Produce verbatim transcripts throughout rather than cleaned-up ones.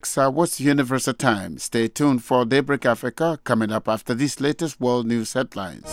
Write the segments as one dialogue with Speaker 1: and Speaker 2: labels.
Speaker 1: So what's the Universal Time? Stay tuned for Daybreak Africa coming up after these latest world news headlines.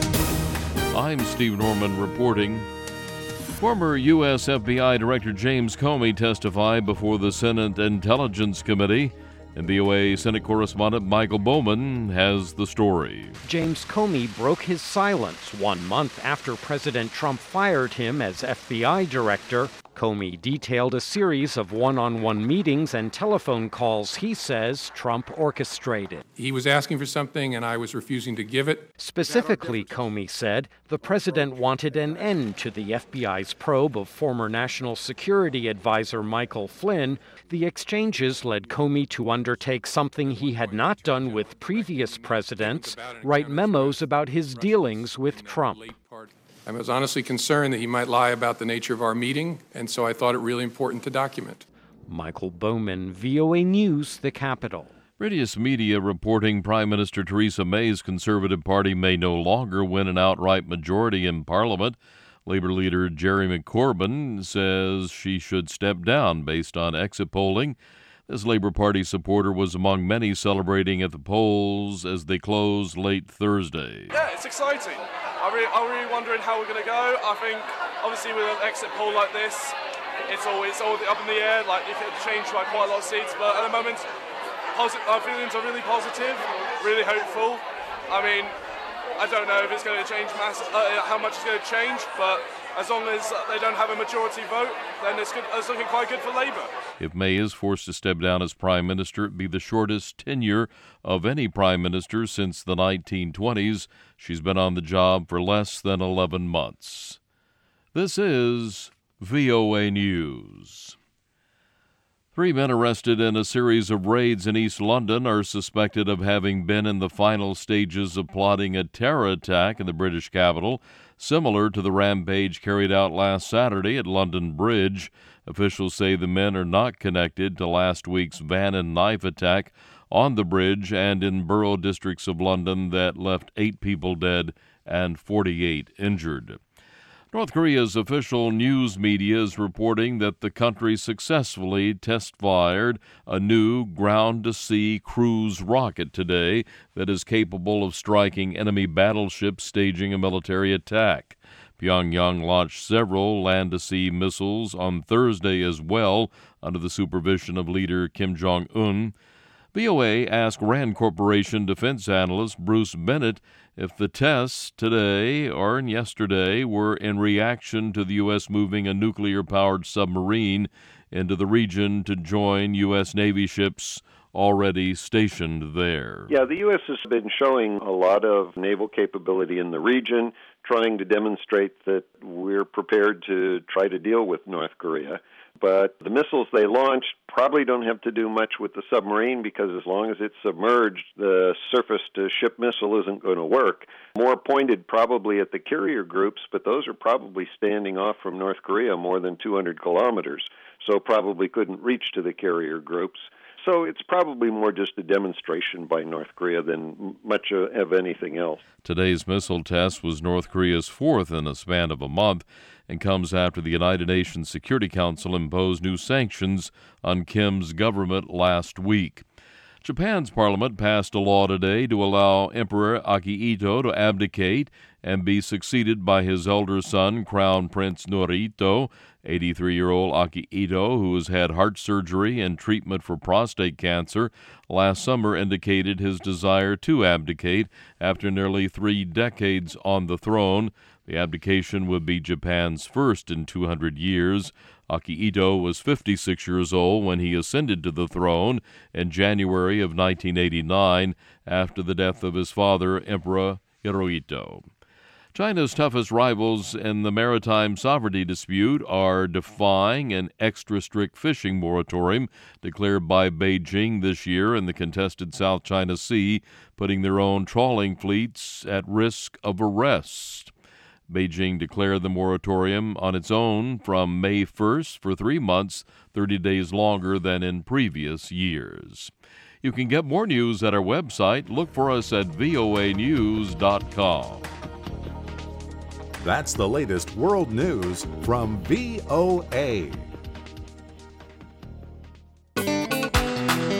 Speaker 2: I'm Steve Norman reporting. Former U S F B I Director James Comey testified before the Senate Intelligence Committee, and V O A Senate correspondent Michael Bowman has the story.
Speaker 3: James Comey broke his silence one month after President Trump fired him as F B I director. Comey detailed a series of one-on-one meetings and telephone calls he says Trump orchestrated.
Speaker 4: He was asking for something and I was refusing to give it.
Speaker 3: Specifically, Comey said, the president wanted an end to the F B I's probe of former National Security Advisor Michael Flynn. The exchanges led Comey to undertake something he had not done with previous presidents, write memos about his dealings with Trump.
Speaker 4: I was honestly concerned that he might lie about the nature of our meeting, and so I thought it really important to document.
Speaker 3: Michael Bowman, V O A News, the Capitol.
Speaker 2: Radius Media reporting Prime Minister Theresa May's Conservative Party may no longer win an outright majority in Parliament. Labour leader Jeremy Corbyn says she should step down based on exit polling. This Labour Party supporter was among many celebrating at the polls as they closed late Thursday.
Speaker 5: Yeah, it's exciting. I'm really, I'm really wondering how we're going to go. I think, obviously, with an exit poll like this, it's all, it's all up in the air. Like, it could change like quite a lot of seats. But at the moment, posit- our feelings are really positive, really hopeful. I mean, I don't know if it's going to change mass, uh, how much it's going to change, but as long as they don't have a majority vote, then it's, good, it's looking quite good for Labour.
Speaker 2: If May is forced to step down as Prime Minister, it would be the shortest tenure of any Prime Minister since the nineteen twenties. She's been on the job for less than eleven months. This is V O A News. Three men arrested in a series of raids in East London are suspected of having been in the final stages of plotting a terror attack in the British capital, similar to the rampage carried out last Saturday at London Bridge. Officials say the men are not connected to last week's van and knife attack on the bridge and in borough districts of London that left eight people dead and forty-eight injured. North Korea's official news media is reporting that the country successfully test-fired a new ground-to-sea cruise rocket today that is capable of striking enemy battleships staging a military attack. Pyongyang launched several land-to-sea missiles on Thursday as well under the supervision of leader Kim Jong-un. V O A asked Rand Corporation defense analyst Bruce Bennett if the tests today or yesterday were in reaction to the U S moving a nuclear-powered submarine into the region to join U S Navy ships already stationed there.
Speaker 6: Yeah, the U S has been showing a lot of naval capability in the region, trying to demonstrate that we're prepared to try to deal with North Korea. But the missiles they launched probably don't have to do much with the submarine because as long as it's submerged, the surface-to-ship missile isn't going to work. More pointed probably at the carrier groups, but those are probably standing off from North Korea more than two hundred kilometers, so probably couldn't reach to the carrier groups. So it's probably more just a demonstration by North Korea than much of anything else.
Speaker 2: Today's missile test was North Korea's fourth in a span of a month and comes after the United Nations Security Council imposed new sanctions on Kim's government last week. Japan's parliament passed a law today to allow Emperor Akihito to abdicate and be succeeded by his elder son, Crown Prince Norihito. eighty-three-year-old Akihito, who has had heart surgery and treatment for prostate cancer, last summer indicated his desire to abdicate after nearly three decades on the throne. The abdication would be Japan's first in two hundred years. Akihito was fifty-six years old when he ascended to the throne in January of nineteen eighty-nine after the death of his father, Emperor Hirohito. China's toughest rivals in the maritime sovereignty dispute are defying an extra-strict fishing moratorium declared by Beijing this year in the contested South China Sea, putting their own trawling fleets at risk of arrest. Beijing declared the moratorium on its own from May first for three months, thirty days longer than in previous years. You can get more news at our website. Look for us at V O A news dot com.
Speaker 7: That's the latest world news from V O A.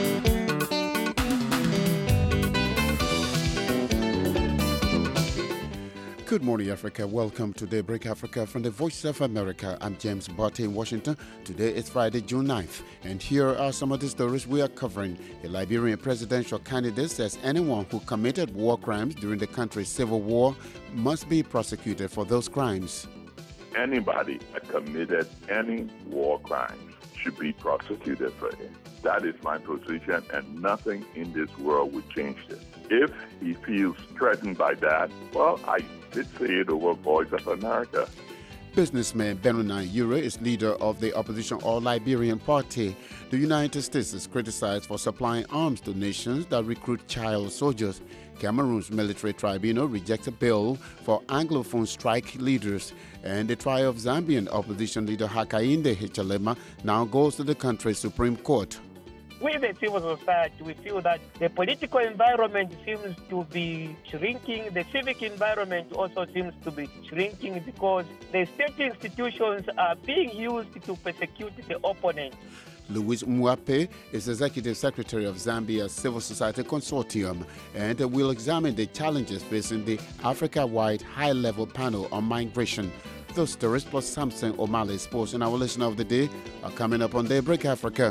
Speaker 1: Good morning, Africa. Welcome to Daybreak Africa from the Voice of America. I'm James Barty in Washington. Today is Friday, June ninth, and here are some of the stories we are covering. A Liberian presidential candidate says anyone who committed war crimes during the country's civil war must be prosecuted for those crimes.
Speaker 8: Anybody that committed any war crimes should be prosecuted for it. That is my position, and nothing in this world would change it. If he feels threatened by that, well, I did say it over Voice of America.
Speaker 1: Businessman Benoni Ure is leader of the opposition All Liberian Party. The United States is criticized for supplying arms to nations that recruit child soldiers. Cameroon's military tribunal rejects a bill for Anglophone strike leaders. And the trial of Zambian opposition leader Hakainde Hichilema now goes to the country's Supreme Court.
Speaker 9: We, the civil society, we feel that the political environment seems to be shrinking. The civic environment also seems to be shrinking because the state institutions are being used to persecute the opponent.
Speaker 1: Louis Mwape is Executive Secretary of Zambia's Civil Society Consortium and will examine the challenges facing the Africa-wide high-level panel on migration. Those stories plus Samson O'Malley's sports and our listener of the day are coming up on Daybreak Africa.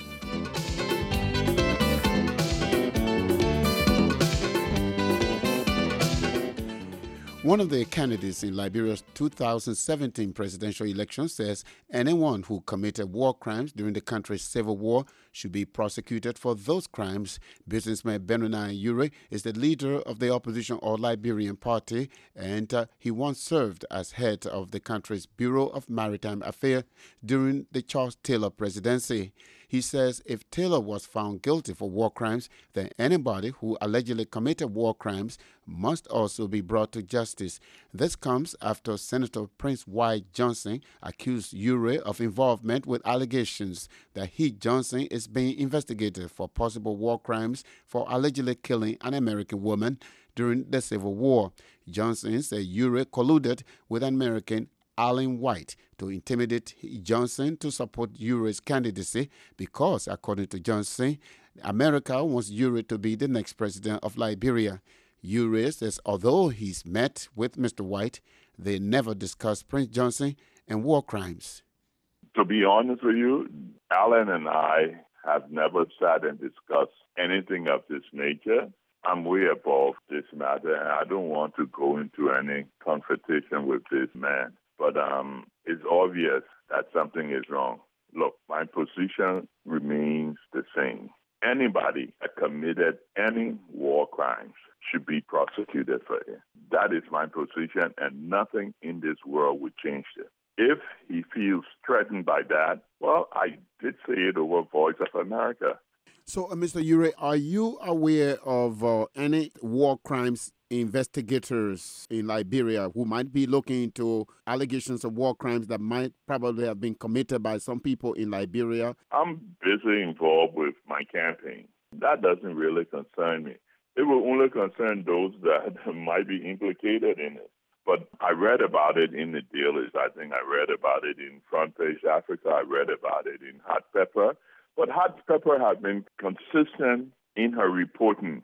Speaker 1: One of the candidates in Liberia's two thousand seventeen presidential election says anyone who committed war crimes during the country's civil war should be prosecuted for those crimes. Businessman Benoni Ure is the leader of the opposition All Liberian Party, and uh, he once served as head of the country's Bureau of Maritime Affairs during the Charles Taylor presidency. He says if Taylor was found guilty for war crimes, then anybody who allegedly committed war crimes must also be brought to justice. This comes after Senator Prince White Johnson accused Ure of involvement with allegations that he, Johnson, is being investigated for possible war crimes for allegedly killing an American woman during the Civil War. Johnson said Ure colluded with an American, Allen White, to intimidate Johnson to support Ure's candidacy because, according to Johnson, America wants Ure to be the next president of Liberia. Ure says although he's met with Mister White, they never discussed Prince Johnson and war crimes.
Speaker 8: To be honest with you, Alan and I have never sat and discussed anything of this nature. I'm way above this matter, and I don't want to go into any confrontation with this man. But um, it's obvious that something is wrong. Look, my position remains the same. Anybody that committed any war crimes should be prosecuted for it. That is my position, and nothing in this world would change it. If he feels threatened by that, well, I did say it over Voice of America.
Speaker 1: So, uh, Mister Ure, are you aware of uh, any war crimes investigators in Liberia who might be looking into allegations of war crimes that might probably have been committed by some people in Liberia?
Speaker 8: I'm busy involved with my campaign. That doesn't really concern me. It will only concern those that might be implicated in it. But I read about it in the dailies. I think I read about it in Front Page Africa. I read about it in Hot Pepper. But Hot Pepper has been consistent in her reporting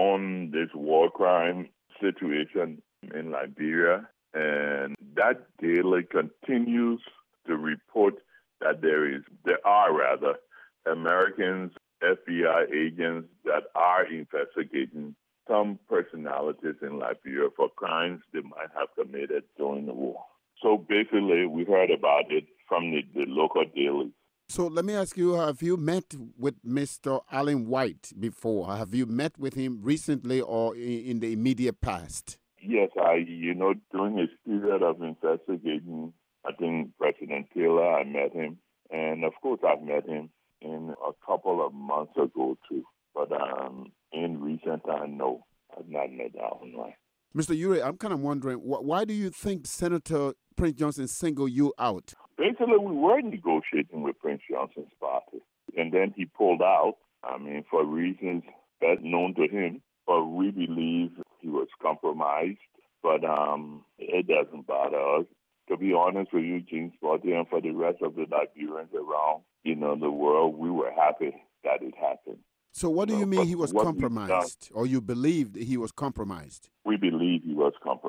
Speaker 8: on this war crime situation in Liberia. And that daily continues to report that there is, there are rather, Americans, F B I agents that are investigating some personalities in Liberia for crimes they might have committed during the war. So basically, we heard about it from the, the local dailies.
Speaker 1: So let me ask you, have you met with Mister Allen White before? Have you met with him recently or in the immediate past?
Speaker 8: Yes, I, you know, during his period of investigating, I think President Taylor, I met him. And of course, I've met him in a couple of months ago, too. But um, in recent time, no, I've not met Allen White.
Speaker 1: Mister Ure, I'm kind of wondering, wh- why do you think Senator Prince Johnson singled you out?
Speaker 8: Basically, we were negotiating with Prince Johnson's party, and then he pulled out, I mean, for reasons best known to him, but we believe he was compromised, but um, it doesn't bother us. To be honest with you, James Barty, and for the rest of the Liberians around, you know, the world, we were happy that it happened.
Speaker 1: So what do you
Speaker 8: No,
Speaker 1: mean
Speaker 8: but
Speaker 1: he was
Speaker 8: what we've
Speaker 1: compromised, or you believed he was compromised?
Speaker 8: We believe he was compromised.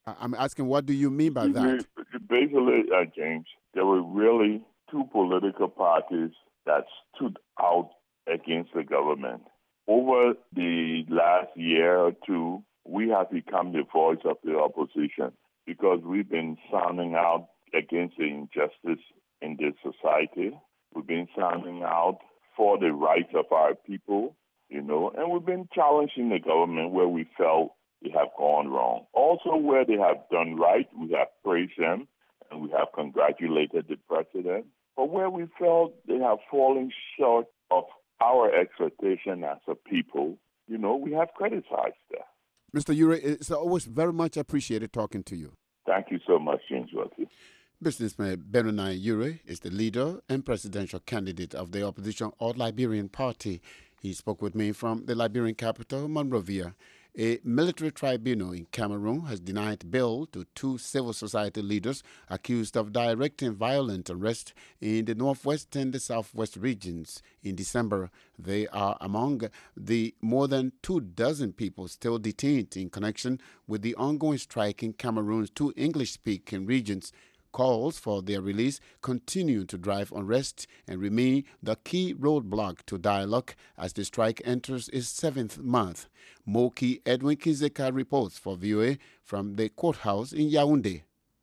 Speaker 1: I'm asking, what do you mean by that?
Speaker 8: Basically, uh, James, there were really two political parties that stood out against the government. Over the last year or two, we have become the voice of the opposition because we've been sounding out against the injustice in this society. We've been sounding out for the rights of our people, you know, and we've been challenging the government where we felt they have gone wrong. Also, where they have done right, we have praised them and we have congratulated the president. But where we felt they have fallen short of our expectation as a people, you know, we have criticized them.
Speaker 1: Mister Ure, it's always very much appreciated talking to you.
Speaker 8: Thank you so much, James Welty.
Speaker 1: Businessman Benoni Ure is the leader and presidential candidate of the opposition All Liberian Party. He spoke with me from the Liberian capital, Monrovia. A military tribunal in Cameroon has denied bail to two civil society leaders accused of directing violent arrest in the northwest and the southwest regions. In December, they are among the more than two dozen people still detained in connection with the ongoing strike in Cameroon's two English-speaking regions. Calls for their release continue to drive unrest and remain the key roadblock to dialogue as the strike enters its seventh month. Moki Edwin Kizeka reports for V O A from the courthouse in Yaoundé.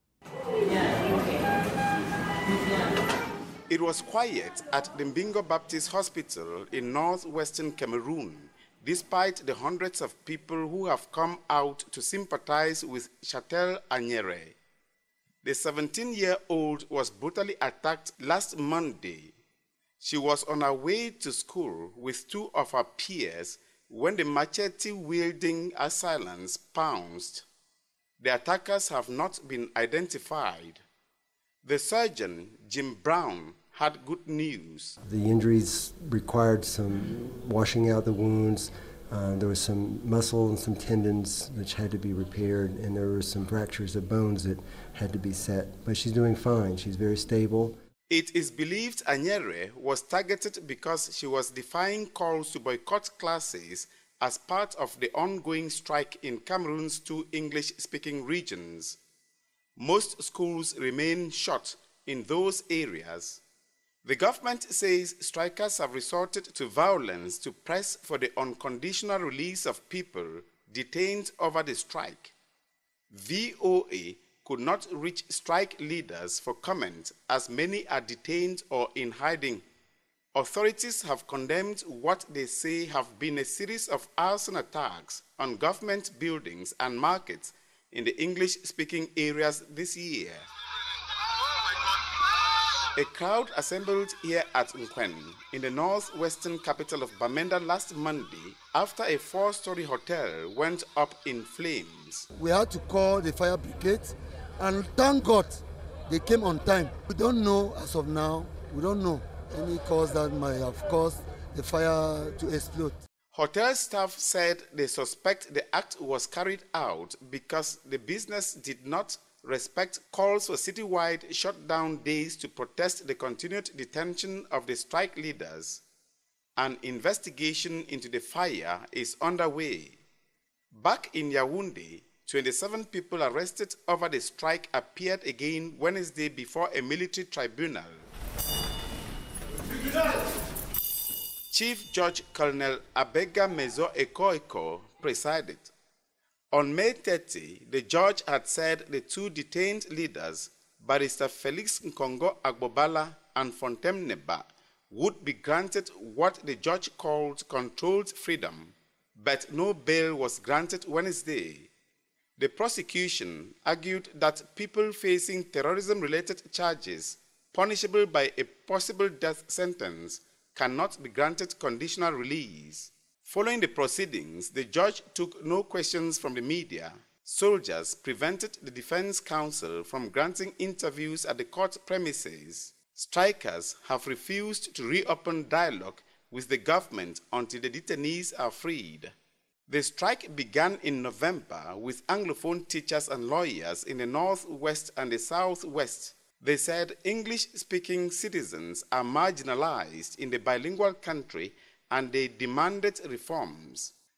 Speaker 10: It was quiet at the Mbingo Baptist Hospital in northwestern Cameroon, despite the hundreds of people who have come out to sympathize with Chatel Anyere. The seventeen-year-old was brutally attacked last Monday. She was on her way to school with two of her peers when the machete-wielding assailants pounced. The attackers have not been identified. The surgeon, Jim Brown, had good news.
Speaker 11: The injuries required some washing out the wounds. Uh, there was some muscle and some tendons which had to be repaired, and there were some fractures of bones that had to be set. But she's doing fine. She's very stable.
Speaker 10: It is believed Anyere was targeted because she was defying calls to boycott classes as part of the ongoing strike in Cameroon's two English-speaking regions. Most schools remain shut in those areas. The government says strikers have resorted to violence to press for the unconditional release of people detained over the strike. V O A could not reach strike leaders for comment as many are detained or in hiding. Authorities have condemned what they say have been a series of arson attacks on government buildings and markets in the English-speaking areas this year. A crowd assembled here at Nkwen, in the northwestern capital of Bamenda last Monday, after a four-story hotel went up in flames.
Speaker 12: We had to call the fire brigade, and thank God they came on time. We don't know, as of now, we don't know any cause that might have caused the fire to explode.
Speaker 10: Hotel staff said they suspect the act was carried out because the business did not respect calls for citywide shutdown days to protest the continued detention of the strike leaders. An investigation into the fire is underway. Back in Yaoundé, twenty-seven people arrested over the strike appeared again Wednesday before a military tribunal. Chief Judge Colonel Abega Mezo Ekoeko presided. On May thirtieth, the judge had said the two detained leaders, Barrister Felix Nkongo Agbobala and Fontem Neba, would be granted what the judge called controlled freedom, but no bail was granted Wednesday. The prosecution argued that people facing terrorism-related charges, punishable by a possible death sentence, cannot be granted conditional release. Following the proceedings, the judge took no questions from the media. Soldiers prevented the defense counsel from granting interviews at the court premises. Strikers have refused to reopen dialogue with the government until the detainees are freed. The strike began in November with Anglophone teachers and lawyers in the northwest and the southwest. They said English-speaking citizens are marginalized in the bilingual country and they demanded reforms.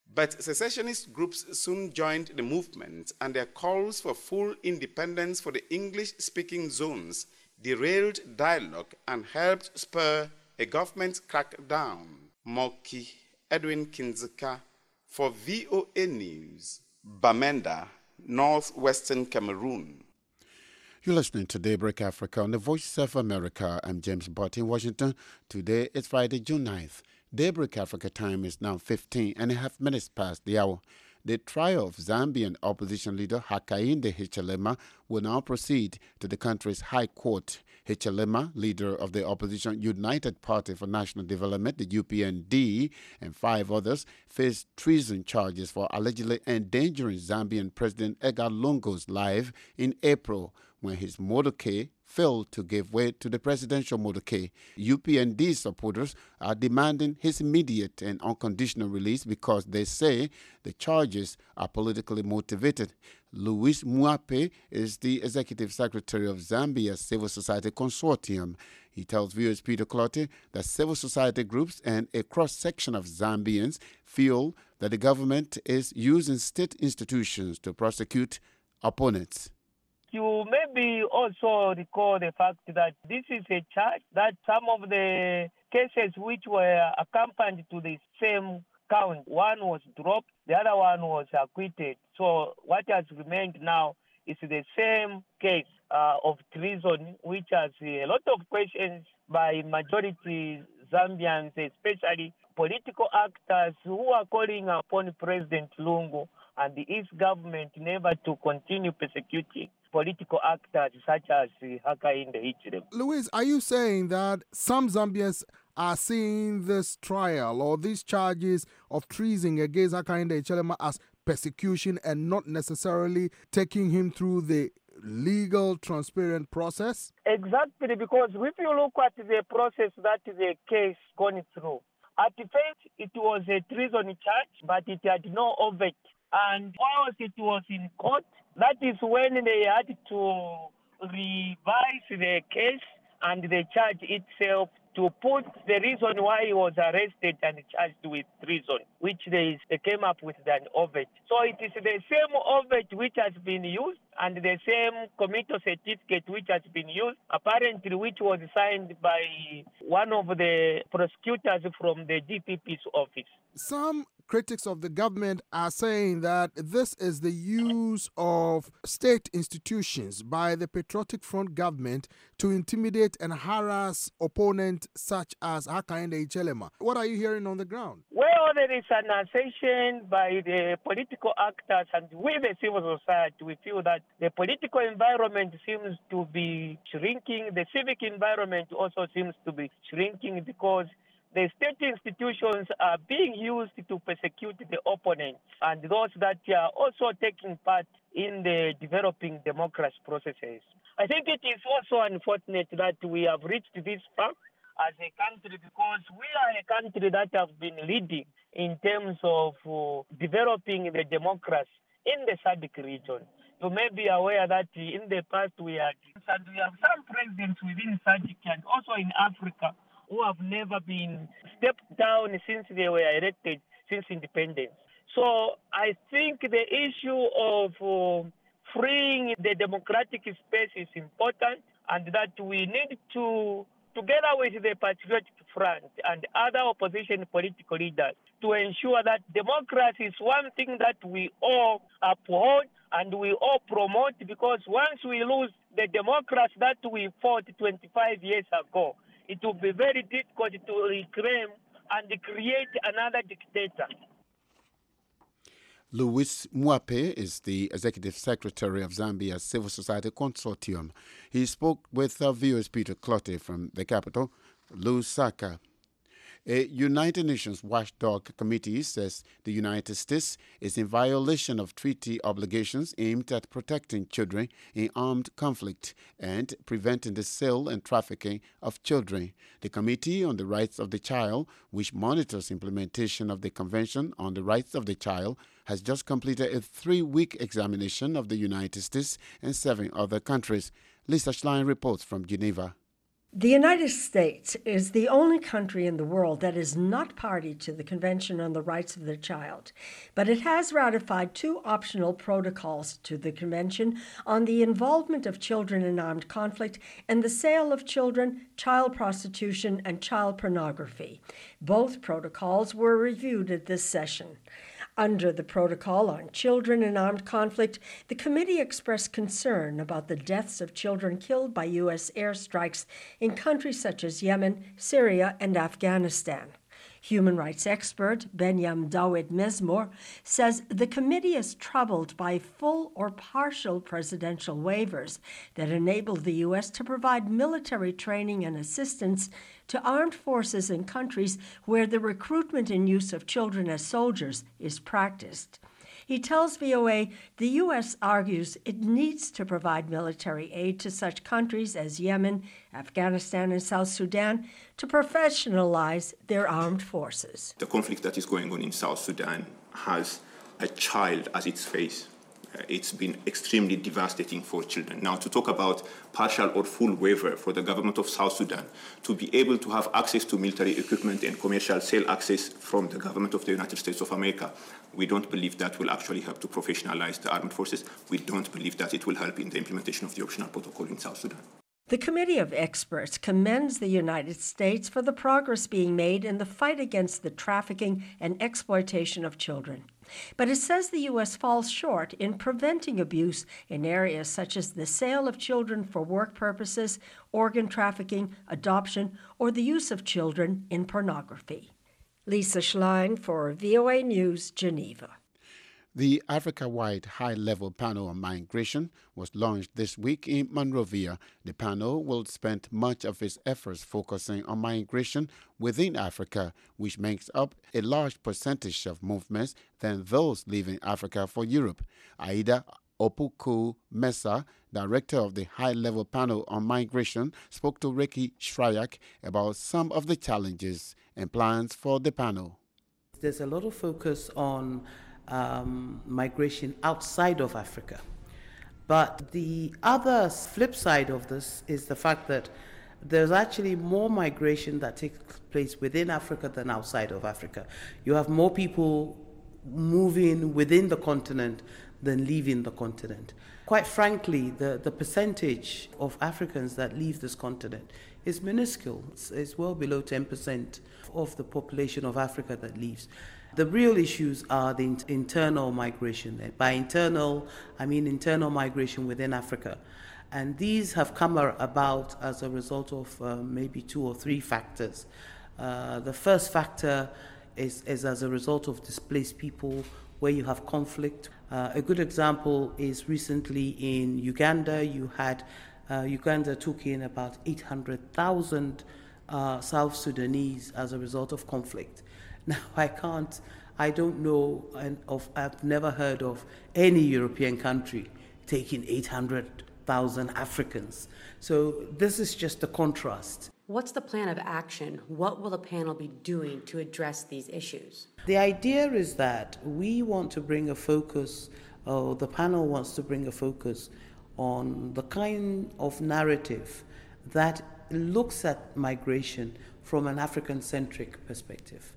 Speaker 10: But secessionist groups soon joined the movement, and their calls for full independence for the English-speaking zones derailed dialogue and helped spur a government crackdown. Moki Edwin Kinzeka for V O A News, Bamenda, northwestern Cameroon.
Speaker 1: You're listening to Daybreak Africa on the Voice of America. I'm James Butt in Washington. Today is Friday, June ninth. Daybreak Africa time is now fifteen and a half minutes past the hour. The trial of Zambian opposition leader Hakainde Hichilema will now proceed to the country's High Court. Hichilema, leader of the opposition United Party for National Development, the U P N D, and five others face treason charges for allegedly endangering Zambian President Edgar Lungu's life in April when his motorcade failed to give way to the presidential motorcade. U P N D supporters are demanding his immediate and unconditional release because they say the charges are politically motivated. Louis Mwape is the executive secretary of Zambia's Civil Society Consortium. He tells viewers Peter Clottey that civil society groups and a cross-section of Zambians feel that the government is using state institutions to prosecute opponents.
Speaker 9: You maybe also recall the fact that this is a charge that some of the cases which were accompanied to the same count, one was dropped, the other one was acquitted. So what has remained now is the same case uh, of treason, which has a lot of questions by majority Zambians, especially political actors who are calling upon President Lungu and the East government never to continue persecuting political actors such as Hakainde Hichilema.
Speaker 13: Louis, are you saying that some Zambians are seeing this trial or these charges of treason against Hakainde Hichilema as persecution and not necessarily taking him through the legal, transparent process?
Speaker 9: Exactly, because if you look at the process that the case gone through, at first it was a treason charge, but it had no overt. And whilst it was in court, that is when they had to revise the case and the charge itself to put the reason why he was arrested and charged with treason, which they, they came up with an overt. So it is the same overt which has been used and the same committal certificate which has been used, apparently which was signed by one of the prosecutors from the D P P's office.
Speaker 13: Some critics of the government are saying that this is the use of state institutions by the Patriotic Front government to intimidate and harass opponents such as Hakainde Hichilema. What are you hearing on the ground?
Speaker 9: Well, there is an assertion by the political actors and we, the civil society, we feel that the political environment seems to be shrinking. The civic environment also seems to be shrinking because the state institutions are being used to persecute the opponents and those that are also taking part in the developing democracy processes. I think it is also unfortunate that we have reached this far as a country because we are a country that have been leading in terms of uh, developing the democracy in the S A D C region. You may be aware that in the past we had, and we have some presidents within S A D C and also in Africa who have never been stepped down since they were elected, since independence. So I think the issue of uh, freeing the democratic space is important and that we need to, together with the Patriotic Front and other opposition political leaders, to ensure that democracy is one thing that we all uphold and we all promote because once we lose the democracy that we fought twenty-five years ago, it will be very difficult to reclaim and create another dictator.
Speaker 1: Louis Mwape is the executive secretary of Zambia's Civil Society Consortium. He spoke with our viewers Peter Clottey from the capital, Lusaka. A United Nations watchdog committee says the United States is in violation of treaty obligations aimed at protecting children in armed conflict and preventing the sale and trafficking of children. The Committee on the Rights of the Child, which monitors implementation of the Convention on the Rights of the Child, has just completed a three-week examination of the United States and seven other countries. Lisa Schlein reports from Geneva.
Speaker 14: The United States is the only country in the world that is not party to the Convention on the Rights of the Child, but it has ratified two optional protocols to the Convention on the involvement of children in armed conflict and the sale of children, child prostitution, and child pornography. Both protocols were reviewed at this session. Under the Protocol on Children in Armed Conflict, the committee expressed concern about the deaths of children killed by U S airstrikes in countries such as Yemen, Syria, and Afghanistan. Human rights expert Benyam Dawit Mesmour says the committee is troubled by full or partial presidential waivers that enable the U S to provide military training and assistance to armed forces in countries where the recruitment and use of children as soldiers is practiced. He tells V O A the U S argues it needs to provide military aid to such countries as Yemen, Afghanistan, and South Sudan to professionalize their armed forces.
Speaker 15: The conflict that is going on in South Sudan has a child as its face. Uh, it's been extremely devastating for children. Now, to talk about partial or full waiver for the government of South Sudan to be able to have access to military equipment and commercial sale access from the government of the United States of America, we don't believe that will actually help to professionalize the armed forces. We don't believe that it will help in the implementation of the optional protocol in South Sudan.
Speaker 14: The committee of experts commends the United States for the progress being made in the fight against the trafficking and exploitation of children. But it says the U S falls short in preventing abuse in areas such as the sale of children for work purposes, organ trafficking, adoption, or the use of children in pornography. Lisa Schlein for V O A News, Geneva.
Speaker 1: The Africa-wide high-level panel on migration was launched this week in Monrovia. The panel will spend much of its efforts focusing on migration within Africa, which makes up a large percentage of movements than those leaving Africa for Europe. Aida Opoku Mesa, director of the high-level panel on migration, spoke to Ricky Shryak about some of the challenges and plans for the panel.
Speaker 16: There's a lot of focus on Um, migration outside of Africa. But the other flip side of this is the fact that there's actually more migration that takes place within Africa than outside of Africa. You have more people moving within the continent than leaving the continent. Quite frankly, the, the percentage of Africans that leave this continent is minuscule. It's, it's well below ten percent of the population of Africa that leaves. The real issues are the in- internal migration. By internal, I mean internal migration within Africa. And these have come about as a result of uh, maybe two or three factors. Uh, the first factor is, is as a result of displaced people where you have conflict. Uh, a good example is recently in Uganda. You had uh, Uganda took in about eight hundred thousand uh, South Sudanese as a result of conflict. Now, I can't, I don't know, and of, I've never heard of any European country taking eight hundred thousand Africans. So this is just a contrast.
Speaker 17: What's the plan of action? What will the panel be doing to address these issues?
Speaker 16: The idea is that we want to bring a focus, or the panel wants to bring a focus on the kind of narrative that looks at migration from an African-centric perspective.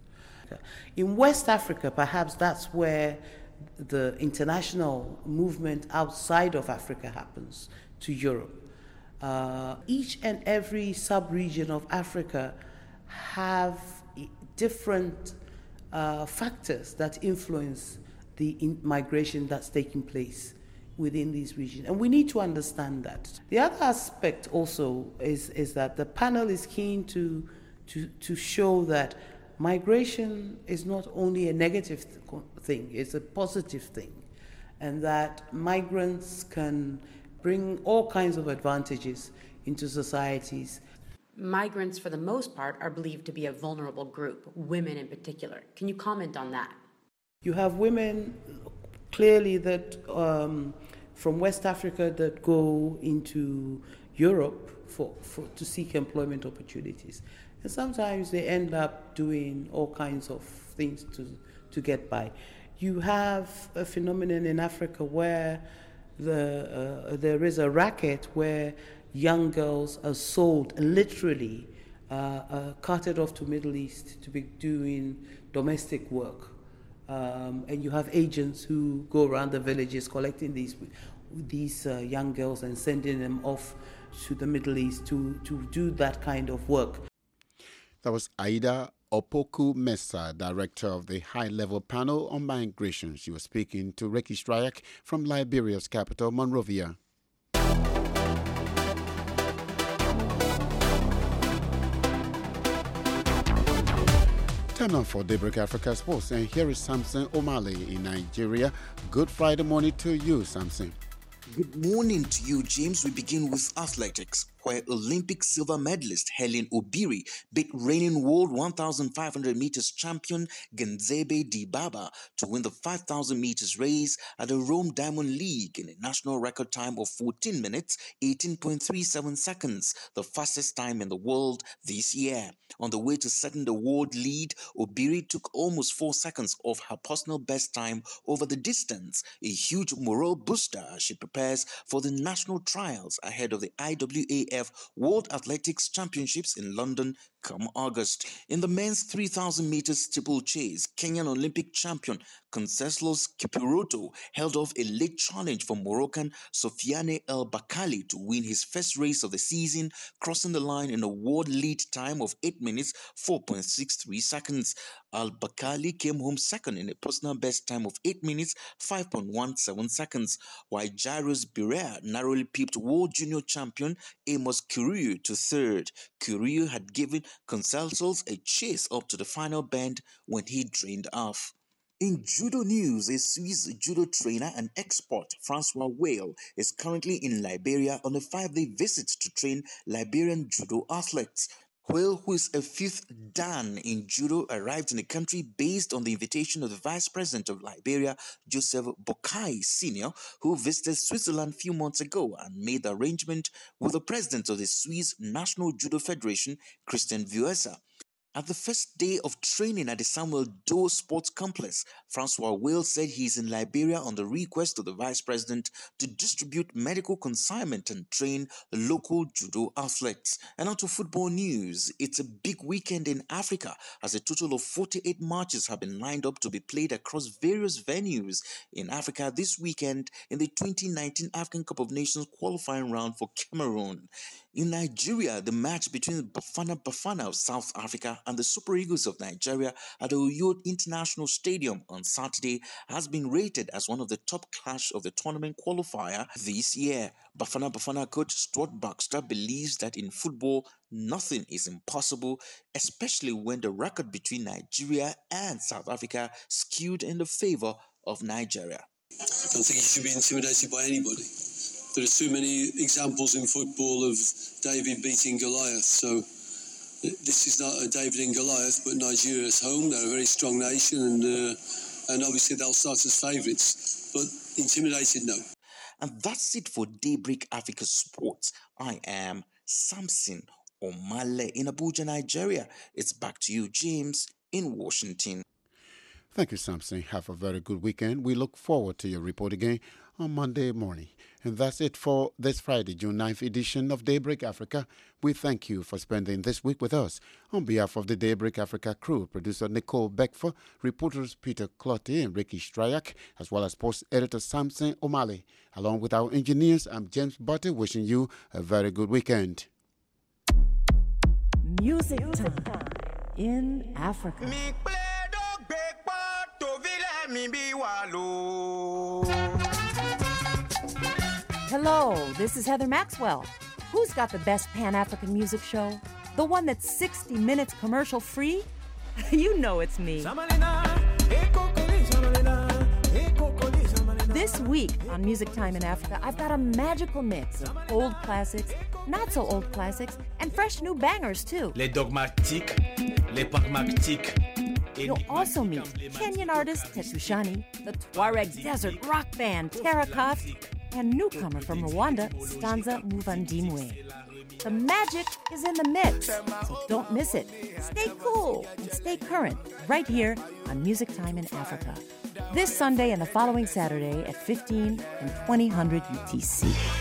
Speaker 16: In West Africa, perhaps that's where the international movement outside of Africa happens, to Europe. Uh, each and every sub-region of Africa have different uh, factors that influence the in- migration that's taking place within these regions. And we need to understand that. The other aspect also is, is that the panel is keen to, to, to show that migration is not only a negative thing, it's a positive thing, and that migrants can bring all kinds of advantages into societies.
Speaker 17: Migrants, for the most part, are believed to be a vulnerable group, women in particular. Can you comment on that?
Speaker 16: You have women clearly that um, from West Africa that go into Europe for, for to seek employment opportunities. And sometimes they end up doing all kinds of things to, to get by. You have a phenomenon in Africa where the, uh, there is a racket where young girls are sold literally, uh, uh, carted off to Middle East to be doing domestic work. Um, and you have agents who go around the villages collecting these these uh, young girls and sending them off to the Middle East to, to do that kind of work.
Speaker 1: That was Aida Opoku Mesa, director of the high-level panel on migration. She was speaking to Ricky Strayak from Liberia's capital, Monrovia. Time now for Daybreak Africa Sports, and here is Samson Omale in Nigeria. Good Friday morning to you, Samson.
Speaker 18: Good morning to you, James. We begin with athletics, where Olympic silver medalist Helen Obiri beat reigning world one thousand five hundred meters champion Genzebe Dibaba to win the five thousand meters race at the Rome Diamond League in a national record time of fourteen minutes, eighteen point three seven seconds, the fastest time in the world this year. On the way to setting the world lead, Obiri took almost four seconds off her personal best time over the distance, a huge morale booster as she prepares for the national trials ahead of the I W A F World Athletics Championships in London come August. In the men's three thousand meters steeplechase, Kenyan Olympic champion Conseslus Kipruto held off a late challenge from Moroccan Sofiane El Bakali to win his first race of the season, crossing the line in a world lead time of eight minutes, four point six three seconds. Al Bakali came home second in a personal best time of eight minutes, five point one seven seconds, while Jairus Birea narrowly pipped world junior champion Amos Kiriou to third. Kiriou had given Conseslus a chase up to the final bend when he drained off. In judo news, a Swiss judo trainer and expert, Francois Whale, is currently in Liberia on a five-day visit to train Liberian judo athletes. Whale, who is a fifth Dan in judo, arrived in the country based on the invitation of the Vice President of Liberia, Joseph Boakai Senior, who visited Switzerland a few months ago and made the arrangement with the President of the Swiss National Judo Federation, Christian Vieusa. At the first day of training at the Samuel Doe Sports Complex, Francois Whale said he is in Liberia on the request of the Vice President to distribute medical consignment and train local judo athletes. And on to football news. It's a big weekend in Africa as a total of forty-eight matches have been lined up to be played across various venues in Africa this weekend in the twenty nineteen African Cup of Nations qualifying round for Cameroon. In Nigeria, the match between Bafana Bafana of South Africa and the Super Eagles of Nigeria at the Uyo International Stadium on Saturday has been rated as one of the top clash of the tournament qualifier this year. Bafana Bafana coach Stuart Baxter believes that in football, nothing is impossible, especially when the record between Nigeria and South Africa skewed in the favor of Nigeria.
Speaker 19: I don't think he should be intimidated by anybody. There are too many examples in football of David beating Goliath, so this is not a David and Goliath, but Nigeria's home. They're a very strong nation, and uh, and obviously they'll start as favourites, but intimidated, no.
Speaker 18: And that's it for Daybreak Africa Sports. I am Samson Omale in Abuja, Nigeria. It's back to you, James, in Washington.
Speaker 1: Thank you, Samson. Have a very good weekend. We look forward to your report again on Monday morning. And that's it for this Friday, June ninth edition of Daybreak Africa. We thank you for spending this week with us. On behalf of the Daybreak Africa crew, producer Nicole Beckford, reporters Peter Clotty and Ricky Strayak, as well as post editor Samson Omale. Along with our engineers, I'm James Butter, wishing you a very good weekend.
Speaker 20: Music time in Africa. Hello, this is Heather Maxwell. Who's got the best Pan-African music show? The one that's sixty minutes commercial free? You know it's me. This week on Music Time in Africa, I've got a magical mix of old classics, not so old classics, and fresh new bangers too.
Speaker 21: Les dogmatiques, les pragmatiques.
Speaker 20: You'll also meet Kenyan artist Tetushani, the Tuareg desert rock band Terracotta, and newcomer from Rwanda, Stanza Muvandimwe. The magic is in the mix, so don't miss it. Stay cool and stay current right here on Music Time in Africa. This Sunday and the following Saturday at fifteen and twenty hundred U T C.